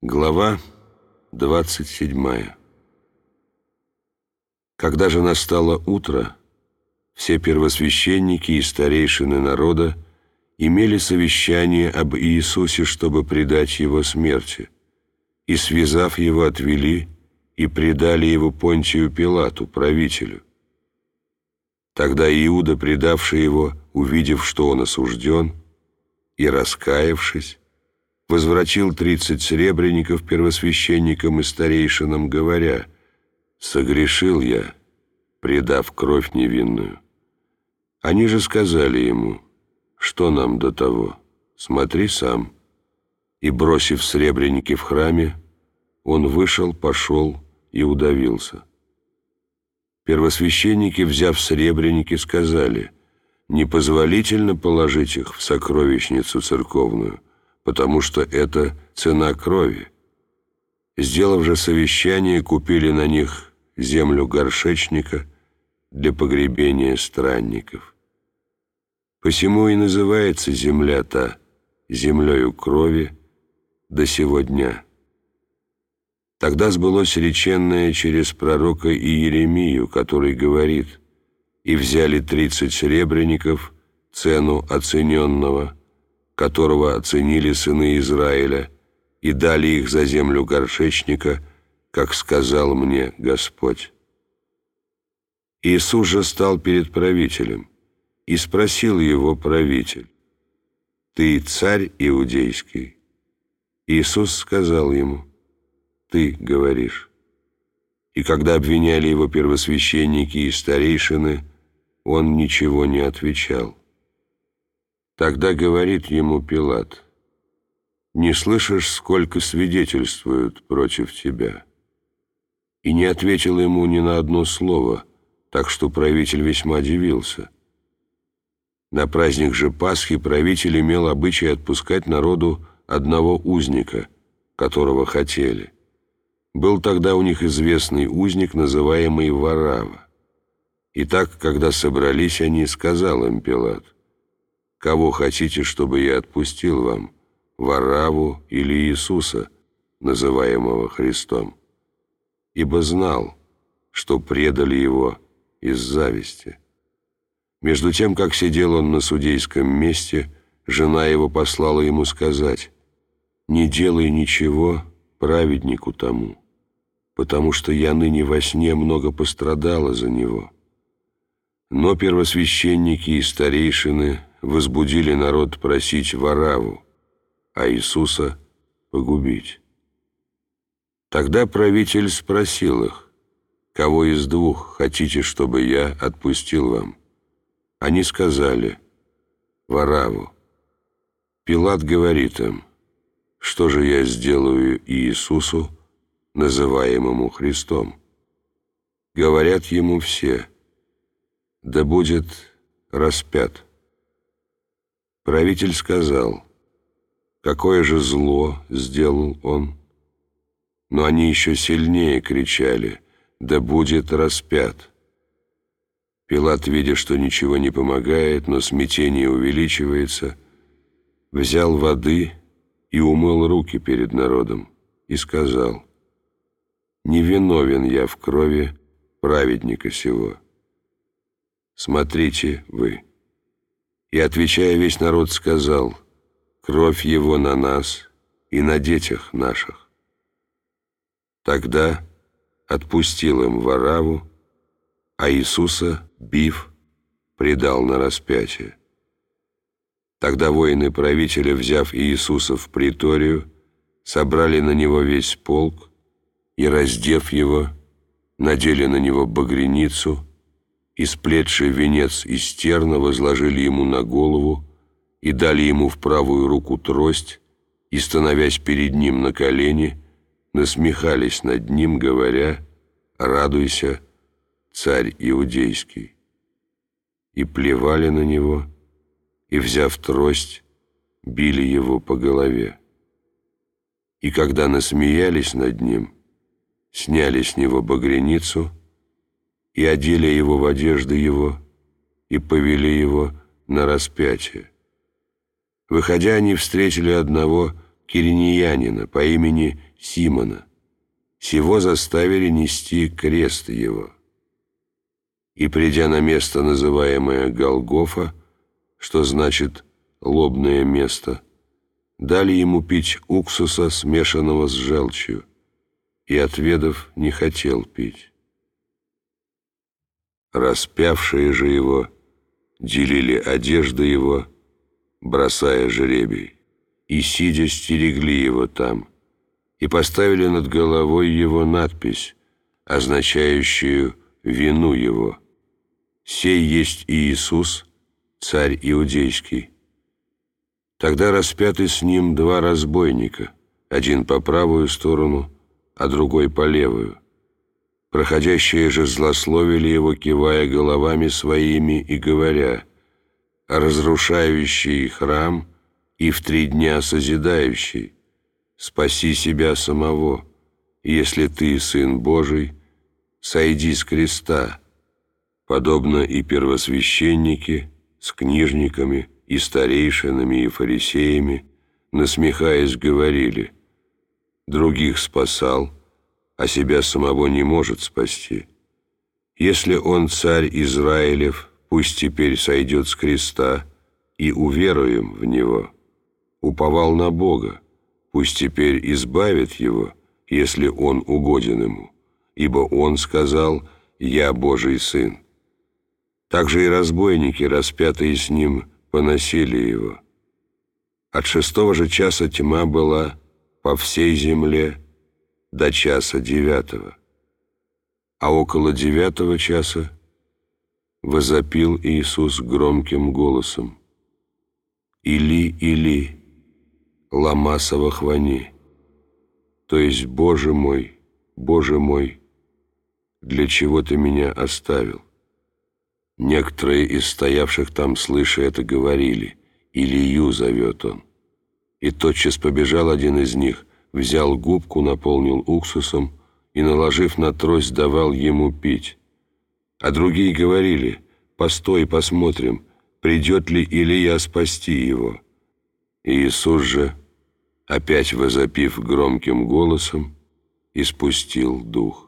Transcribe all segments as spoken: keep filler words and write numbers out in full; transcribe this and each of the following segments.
Глава двадцать седьмая. Когда же настало утро, все первосвященники и старейшины народа имели совещание об Иисусе, чтобы предать Его смерти, и, связав Его, отвели и предали Его Понтию Пилату, правителю. Тогда Иуда, предавший Его, увидев, что Он осужден, и, раскаявшись, возвратил тридцать сребреников первосвященникам и старейшинам, говоря: «Согрешил я, предав кровь невинную». Они же сказали ему: «Что нам до того? Смотри сам». И, бросив сребреники в храме, он вышел, пошел и удавился. Первосвященники, взяв сребреники, сказали: «Непозволительно положить их в сокровищницу церковную, потому что это цена крови». Сделав же совещание, купили на них землю горшечника для погребения странников. Посему и называется земля та землею крови до сего дня. Тогда сбылось реченное через пророка Иеремию, который говорит: «И взяли тридцать сребреников, цену оцененного, которого оценили сыны Израиля, и дали их за землю горшечника, как сказал мне Господь». Иисус же стал перед правителем, и спросил его правитель: «Ты царь иудейский?» Иисус сказал ему: «Ты говоришь». И когда обвиняли его первосвященники и старейшины, он ничего не отвечал. Тогда говорит ему Пилат: «Не слышишь, сколько свидетельствуют против тебя?» И не ответил ему ни на одно слово, так что правитель весьма удивился. На праздник же Пасхи правитель имел обычай отпускать народу одного узника, которого хотели. Был тогда у них известный узник, называемый Варава. Итак, когда собрались они, сказал им Пилат: «Кого хотите, чтобы я отпустил вам, Вараву или Иисуса, называемого Христом?» Ибо знал, что предали его из зависти. Между тем, как сидел он на судейском месте, жена его послала ему сказать: «Не делай ничего праведнику тому, потому что я ныне во сне много пострадала за него». Но первосвященники и старейшины возбудили народ просить Вараву, а Иисуса погубить. Тогда правитель спросил их: «Кого из двух хотите, чтобы я отпустил вам?» Они сказали: «Вараву». Пилат говорит им: «Что же я сделаю Иисусу, называемому Христом?» Говорят ему все: «Да будет распят». Правитель сказал: «Какое же зло сделал он?» Но они еще сильнее кричали: «Да будет распят». Пилат, видя, что ничего не помогает, но смятение увеличивается, взял воды и умыл руки перед народом и сказал: «Не виновен я в крови праведника сего. Смотрите вы». И, отвечая, весь народ сказал: «Кровь его на нас и на детях наших». Тогда отпустил им Вараву, а Иисуса, бив, предал на распятие. Тогда воины правителя, взяв Иисуса в приторию, собрали на него весь полк и, раздев его, надели на него багряницу и, сплетший венец из терна, возложили ему на голову и дали ему в правую руку трость, и, становясь перед ним на колени, насмехались над ним, говоря: «Радуйся, царь иудейский». И плевали на него, и, взяв трость, били его по голове. И когда насмеялись над ним, сняли с него багряницу и одели его в одежды его и повели его на распятие. Выходя, они встретили одного киринеянина по имени Симона. Сего заставили нести крест его. И, придя на место, называемое Голгофа, что значит «лобное место», дали ему пить уксуса, смешанного с желчью, и, отведав, не хотел пить. Распявшие же его делили одежды его, бросая жребий, и, сидя, стерегли его там, и поставили над головой его надпись, означающую вину его: «Сей есть Иисус, царь иудейский». Тогда распяты с ним два разбойника, один по правую сторону, а другой по левую. Проходящие же злословили его, кивая головами своими и говоря: «Разрушающий храм и в три дня созидающий, спаси себя самого, если ты Сын Божий, сойди с креста». Подобно и первосвященники с книжниками и старейшинами и фарисеями, насмехаясь, говорили: «Других спасал, а себя самого не может спасти. Если он царь Израилев, пусть теперь сойдет с креста, и уверуем в него. Уповал на Бога, пусть теперь избавит его, если он угоден ему, ибо он сказал: «Я Божий Сын». Также и разбойники, распятые с ним, поносили его. От шестого же часа тьма была по всей земле до часа девятого. А около девятого часа возопил Иисус громким голосом: «Или, Или, лама савахвани», то есть: «Боже мой, Боже мой, для чего ты меня оставил?» Некоторые из стоявших там, слыша это, говорили: «Илию зовет он». И тотчас побежал один из них, взял губку, наполнил уксусом и, наложив на трость, давал ему пить. А другие говорили: «Постой, посмотрим, придет ли Илия спасти его». И Иисус же, опять возопив громким голосом, испустил дух.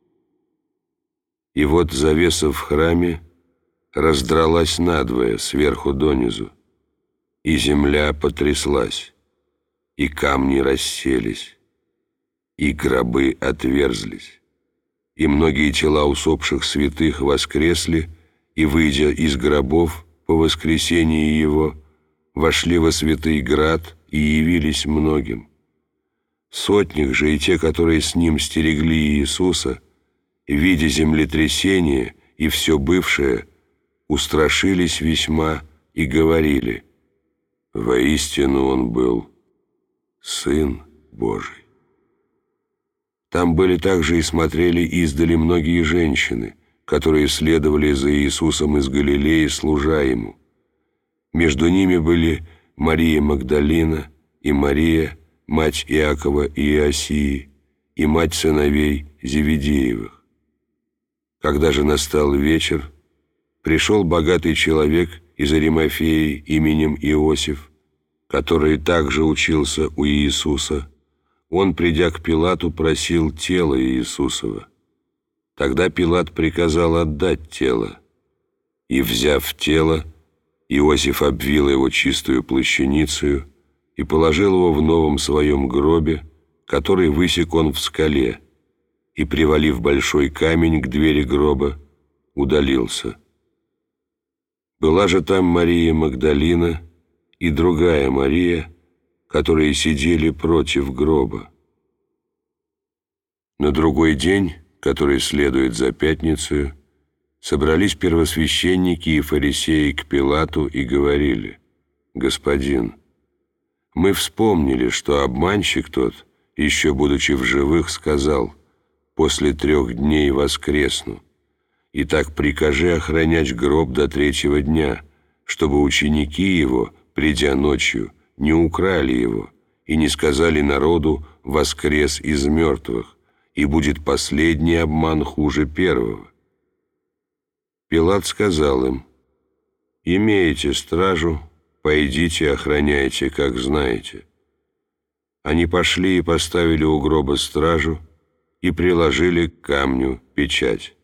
И вот завеса в храме раздралась надвое сверху донизу, и земля потряслась, и камни расселись, и гробы отверзлись, и многие тела усопших святых воскресли, и, выйдя из гробов по воскресении его, вошли во святый град и явились многим. Сотник же и те, которые с ним стерегли Иисуса, видя землетрясение и все бывшее, устрашились весьма и говорили: «Воистину он был Сын Божий». Там были также и смотрели издали многие женщины, которые следовали за Иисусом из Галилеи, служа ему. Между ними были Мария Магдалина и Мария, мать Иакова и Иосии, и мать сыновей Зеведеевых. Когда же настал вечер, пришел богатый человек из Аримафеи именем Иосиф, который также учился у Иисуса. Он, придя к Пилату, просил тело Иисусова. Тогда Пилат приказал отдать тело. И, взяв тело, Иосиф обвил его чистую плащаницею и положил его в новом своем гробе, который высек он в скале, и, привалив большой камень к двери гроба, удалился. Была же там Мария Магдалина и другая Мария, которые сидели против гроба. На другой день, который следует за пятницей, собрались первосвященники и фарисеи к Пилату и говорили: «Господин, мы вспомнили, что обманщик тот, еще будучи в живых, сказал: после трех дней воскресну. Итак, прикажи охранять гроб до третьего дня, чтобы ученики его, придя ночью, не украли его и не сказали народу: воскрес из мертвых, и будет последний обман хуже первого». Пилат сказал им: «Имеете стражу, пойдите охраняйте, как знаете». Они пошли и поставили у гроба стражу и приложили к камню печать.